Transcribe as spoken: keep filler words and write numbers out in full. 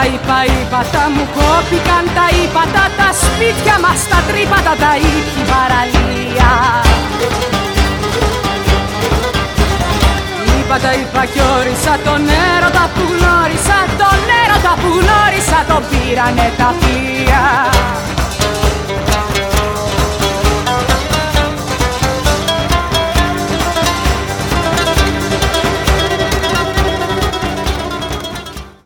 είπα, είπα, τα μου κόπηκαν τα ύπατα, τα σπίτια μας τα τρύπατα, τα ήπιοι παραλία. Είπα, τα είπα κι όρισα τον έρωτα που γνώρισα, τον έρωτα που γνώρισα, τον πήρανε τα πλοία.